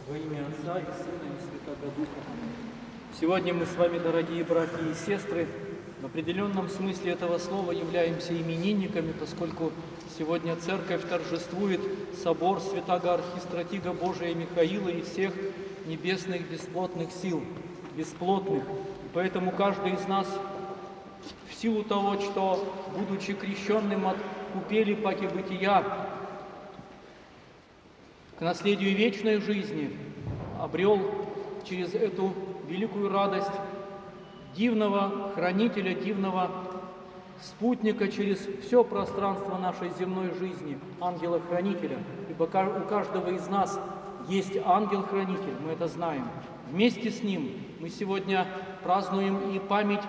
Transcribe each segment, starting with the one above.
Во имя Отца и Сына и Святого Духа. Сегодня мы с вами, дорогие братья и сестры, в определенном смысле этого слова являемся именинниками, поскольку сегодня Церковь торжествует собор Святаго Архистратига Божия Михаила и всех небесных бесплотных сил, бесплотных. Поэтому каждый из нас, в силу того, что, будучи крещенным от купели паки бытия, к наследию вечной жизни обрел через эту великую радость дивного хранителя, дивного спутника через все пространство нашей земной жизни, ангела-хранителя. Ибо у каждого из нас есть ангел-хранитель, мы это знаем. Вместе с ним мы сегодня празднуем и память,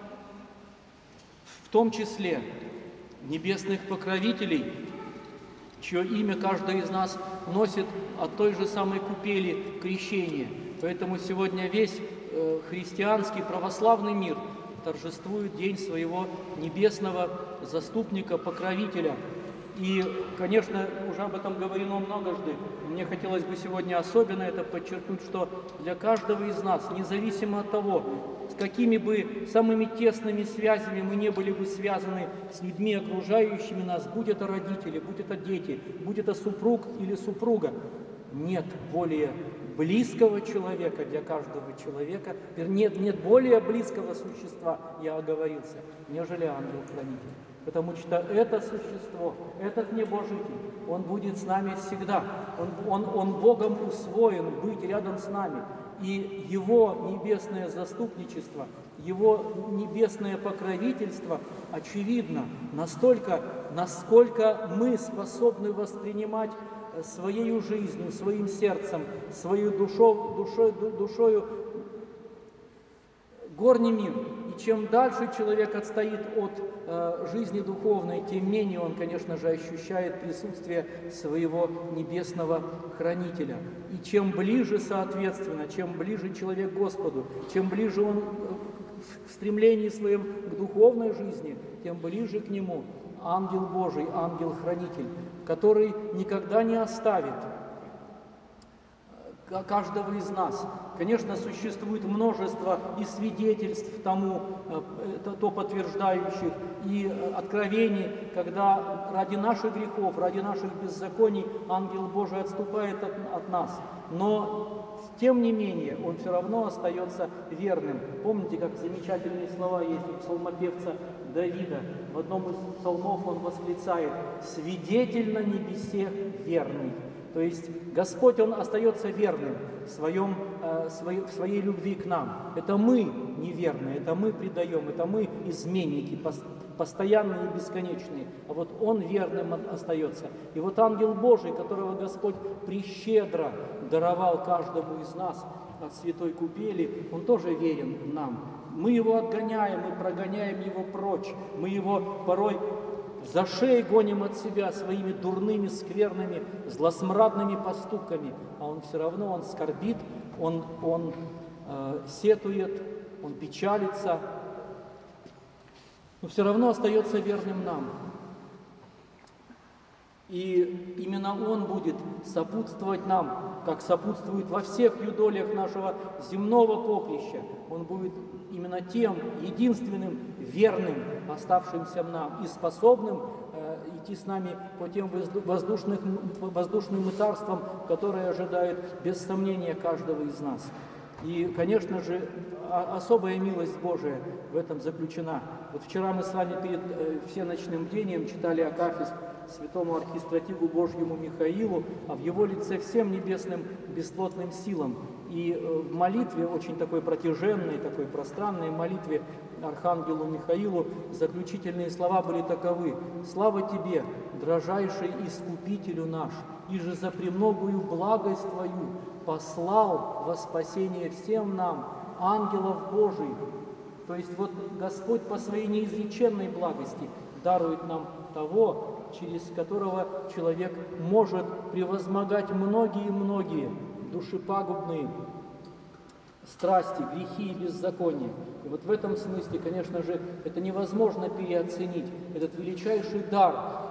в том числе небесных покровителей, чье имя каждый из нас носит от той же самой купели крещения. Поэтому сегодня весь христианский православный мир торжествует день своего небесного заступника, покровителя. И, конечно, уже об этом говорено многожды. Мне хотелось бы сегодня особенно это подчеркнуть, что для каждого из нас, независимо от того, с какими бы самыми тесными связями мы не были бы связаны с людьми, окружающими нас, будь это родители, будь это дети, будь это супруг или супруга, нет более близкого человека для каждого человека, нет более близкого существа, я оговорился, нежели ангел-хранитель. Потому что это существо, этот небожитель, он будет с нами всегда. Он Богом усвоен быть рядом с нами. И его небесное заступничество, его небесное покровительство очевидно настолько, насколько мы способны воспринимать своей жизнью, своим сердцем, своей душою горний мир. И чем дальше человек отстоит от жизни духовной, тем менее он, конечно же, ощущает присутствие своего небесного хранителя. И чем ближе, соответственно, чем ближе человек к Господу, чем ближе он в стремлении своем к духовной жизни, тем ближе к нему ангел Божий, ангел-хранитель, который никогда не оставит каждого из нас. Конечно, существует множество и свидетельств тому, то подтверждающих, и откровений, когда ради наших грехов, ради наших беззаконий ангел Божий отступает от нас. Но, тем не менее, он все равно остается верным. Помните, как замечательные слова есть у псалмопевца Давида. В одном из псалмов он восклицает: «Свидетель на небесе верный». То есть Господь, Он остается верным в своей любви к нам. Это мы неверные, это мы предаем, это мы изменники, постоянные и бесконечные. А вот Он верным остается. И вот ангел Божий, которого Господь прещедро даровал каждому из нас от святой купели, он тоже верен нам. Мы его отгоняем, мы прогоняем его прочь, мы его порой за шею гоним от себя своими дурными, скверными, злосмрадными поступками, а он все равно, он скорбит, он сетует, он печалится, но все равно остается верным нам. И именно Он будет сопутствовать нам, как сопутствует во всех юдолях нашего земного поприща. Он будет именно тем единственным верным, оставшимся нам, и способным идти с нами по тем воздушным мытарствам, которые ожидают без сомнения каждого из нас. И, конечно же, особая милость Божия в этом заключена. Вот вчера мы с вами перед всеночным бдением читали акафист святому архистратигу Божьему Михаилу, а в его лице всем небесным бесплотным силам. И в молитве, очень такой протяженной, такой пространной молитве архангелу Михаилу, заключительные слова были таковы: «Слава Тебе, дрожайший Искупителю наш, и же за премногую благость Твою послал во спасение всем нам ангелов Божиих». То есть вот Господь по своей неизреченной благости дарует нам того, через которого человек может превозмогать многие-многие душепагубные страсти, грехи и беззакония. И вот в этом смысле, конечно же, это невозможно переоценить, этот величайший дар,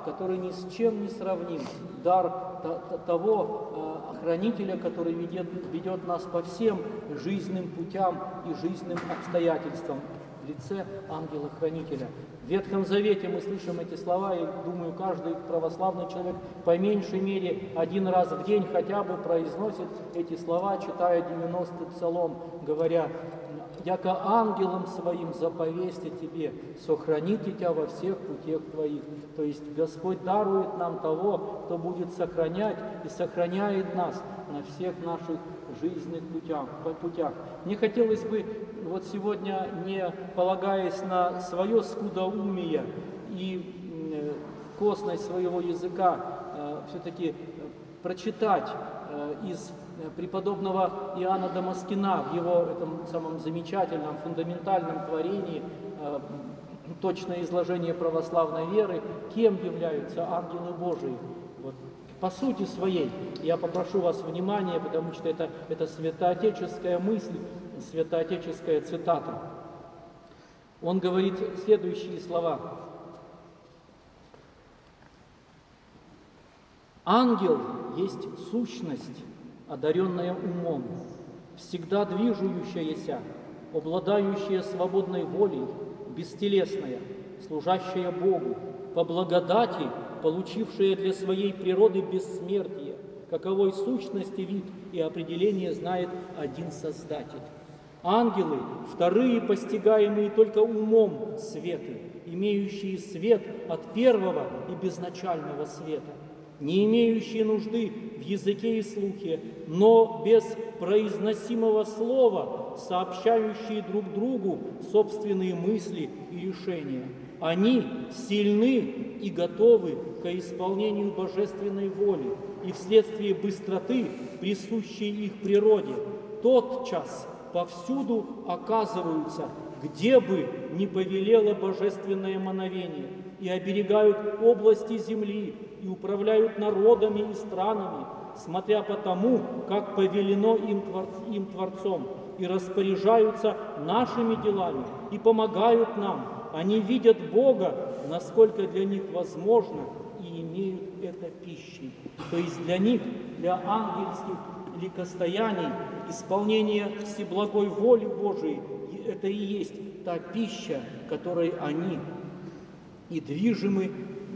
который ни с чем не сравним, дар того хранителя, который ведет нас по всем жизненным путям и жизненным обстоятельствам в лице ангела-хранителя. В Ветхом Завете мы слышим эти слова, и думаю, каждый православный человек по меньшей мере один раз в день хотя бы произносит эти слова, читая 90-й псалом, говоря: «Яко ангелам своим заповести тебе, сохраните тебя во всех путях твоих». То есть Господь дарует нам того, кто будет сохранять и сохраняет нас на всех наших жизненных путях. Мне хотелось бы вот сегодня, не полагаясь на свое скудоумие и косность своего языка, все-таки прочитать из преподобного Иоанна Дамаскина в его этом самом замечательном, фундаментальном творении точное изложение православной веры, кем являются ангелы Божии. Вот. По сути своей, я попрошу вас внимания, потому что это святоотеческая мысль, святоотеческая цитата. Он говорит следующие слова. «Ангел есть сущность, одаренная умом, всегда движущаяся, обладающая свободной волей, бестелесная, служащая Богу, по благодати, получившая для своей природы бессмертие, каковой сущности вид и определение знает один Создатель. Ангелы, вторые, постигаемые только умом светы, имеющие свет от первого и безначального света, не имеющие нужды в языке и слухе, но без произносимого слова, сообщающие друг другу собственные мысли и решения. Они сильны и готовы к исполнению божественной воли, и вследствие быстроты, присущей их природе, тотчас повсюду оказываются, где бы ни повелело божественное мановение, и оберегают области земли, и управляют народами и странами, смотря по тому, как повелено им Творцом, и распоряжаются нашими делами, и помогают нам. Они видят Бога, насколько для них возможно, и имеют это пищей. То есть для них, для ангельских ликостояний, исполнение всеблагой воли Божией, это и есть та пища, которой они и движимы,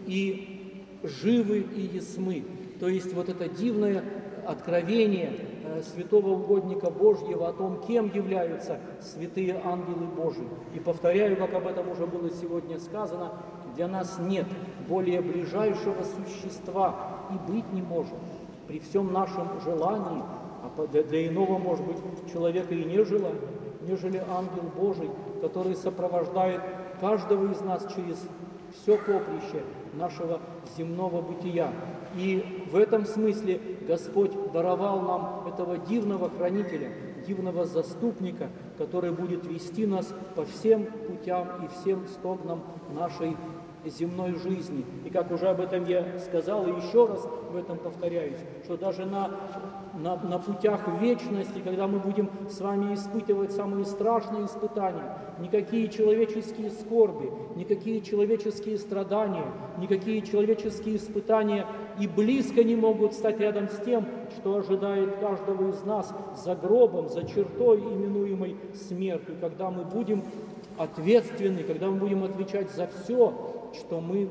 и живы, и ясмы. То есть вот это дивное откровение святого угодника Божьего о том, кем являются святые ангелы Божии. И повторяю, как об этом уже было сегодня сказано, для нас нет более ближайшего существа и быть не может. При всем нашем желании, а для иного, может быть, человека и не желает, нежели ангел Божий, который сопровождает каждого из нас через все поприще нашего земного бытия. И в этом смысле Господь даровал нам этого дивного хранителя, дивного заступника, который будет вести нас по всем путям и всем стогнам нашей земной жизни. И как уже об этом я сказал, и еще раз в этом повторяюсь, что даже на путях вечности, когда мы будем с вами испытывать самые страшные испытания, никакие человеческие скорби, никакие человеческие страдания, никакие человеческие испытания и близко не могут стать рядом с тем, что ожидает каждого из нас за гробом, за чертой, именуемой смертью, когда мы будем ответственны, когда мы будем отвечать за все, что мы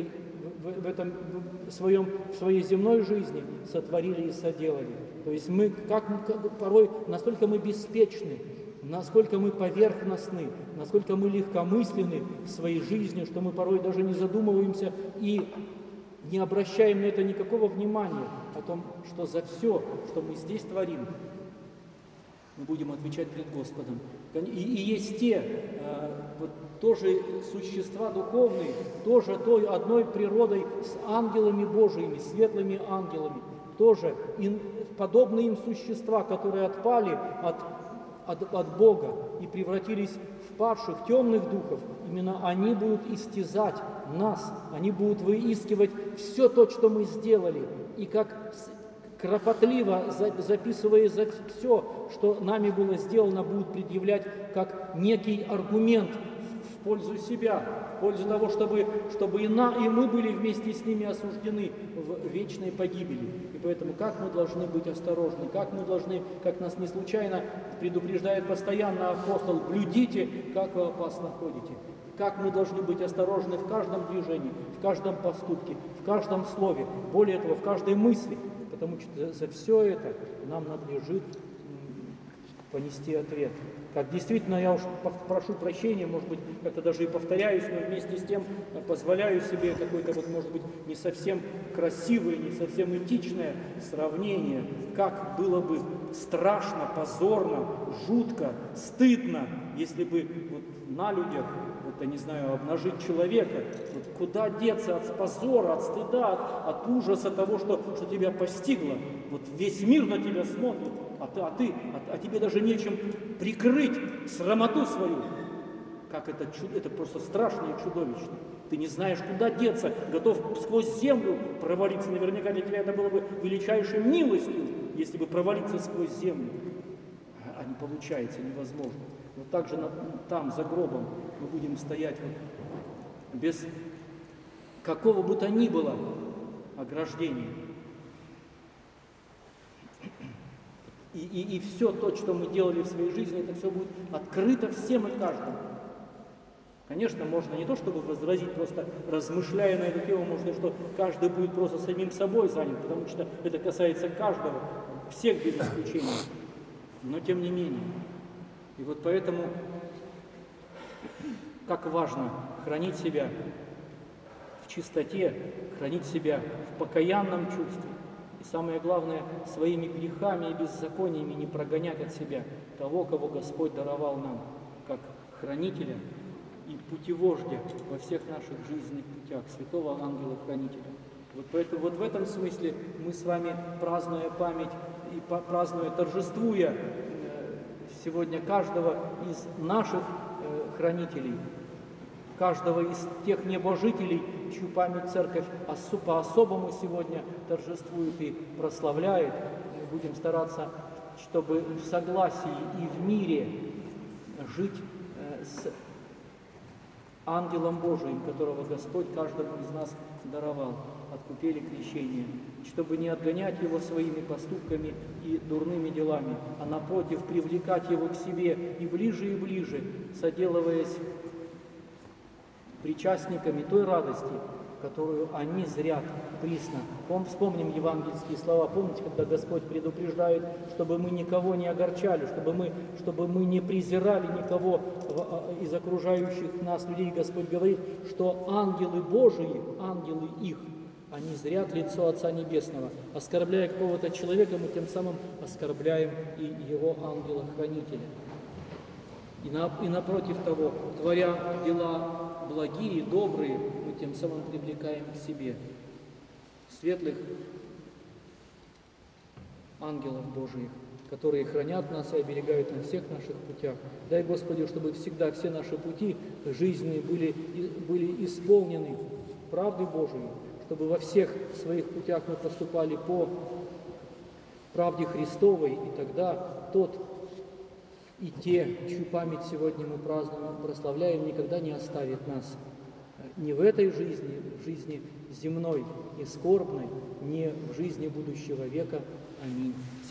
в своей земной жизни сотворили и соделали. То есть мы порой настолько мы беспечны, насколько мы поверхностны, насколько мы легкомысленны в своей жизни, что мы порой даже не задумываемся и не обращаем на это никакого внимания, о том, что за все, что мы здесь творим, мы будем отвечать пред Господом. И есть те, тоже существа духовные, тоже той одной природой с ангелами Божиими, светлыми ангелами, тоже подобные им существа, которые отпали от Бога и превратились в падших, темных духов. Именно они будут истязать нас, они будут выискивать все то, что мы сделали, и как кропотливо, записывая все, что нами было сделано, будут предъявлять как некий аргумент в пользу себя, в пользу того, чтобы и мы были вместе с ними осуждены в вечной погибели. И поэтому как мы должны быть осторожны, как нас не случайно предупреждает постоянно апостол: блюдите, как вы опасно ходите. Как мы должны быть осторожны в каждом движении, в каждом поступке, в каждом слове, более того, в каждой мысли, потому что за все это нам надлежит понести ответ. Как действительно, я уж прошу прощения, может быть, как-то даже и повторяюсь, но вместе с тем позволяю себе какое-то, может быть, не совсем красивое, не совсем этичное сравнение, как было бы страшно, позорно, жутко, стыдно, если бы на людях, я не знаю, обнажить человека, куда деться от позора, от стыда, от ужаса того, что тебя постигло. Весь мир на тебя смотрит, а тебе даже нечем прикрыть срамоту свою. Как это просто страшно и чудовищно. Ты не знаешь, куда деться, готов сквозь землю провалиться. Наверняка для тебя это было бы величайшей милостью, если бы провалиться сквозь землю. А не получается, невозможно. Но также там, за гробом, мы будем стоять без какого бы то ни было ограждения. И все то, что мы делали в своей жизни, это все будет открыто всем и каждому. Конечно, можно не то, чтобы возразить, просто размышляя на эту тему, можно, что каждый будет просто самим собой занят, потому что это касается каждого, всех без исключения. Но тем не менее. И поэтому, как важно хранить себя в чистоте, хранить себя в покаянном чувстве. И самое главное, своими грехами и беззакониями не прогонять от себя того, кого Господь даровал нам, как хранителя и путевождя во всех наших жизненных путях, святого ангела-хранителя. Поэтому в этом смысле мы с вами, празднуя память и празднуя, торжествуя сегодня каждого из наших хранителей, каждого из тех небожителей, чью память Церковь по-особому сегодня торжествует и прославляет, мы будем стараться, чтобы в согласии и в мире жить с ангелом Божиим, которого Господь каждому из нас даровал от купели крещения, чтобы не отгонять его своими поступками и дурными делами, а напротив привлекать его к себе и ближе, соделываясь причастниками той радости, которую они зрят присно. Вспомним евангельские слова. Помните, когда Господь предупреждает, чтобы мы никого не огорчали, чтобы мы не презирали никого из окружающих нас людей. Господь говорит, что ангелы Божии, ангелы их, они зрят лицо Отца Небесного. Оскорбляя какого-то человека, мы тем самым оскорбляем и его ангела-хранителя. И напротив того, творя дела благие, добрые, мы тем самым привлекаем к себе светлых ангелов Божиих, которые хранят нас и оберегают на всех наших путях. Дай, Господи, чтобы всегда все наши пути жизненные были исполнены правдой Божией, чтобы во всех своих путях мы поступали по правде Христовой, и тогда тот и те, чью память сегодня мы празднуем, прославляем, никогда не оставит нас ни в этой жизни, в жизни земной, ни скорбной, ни в жизни будущего века. Аминь.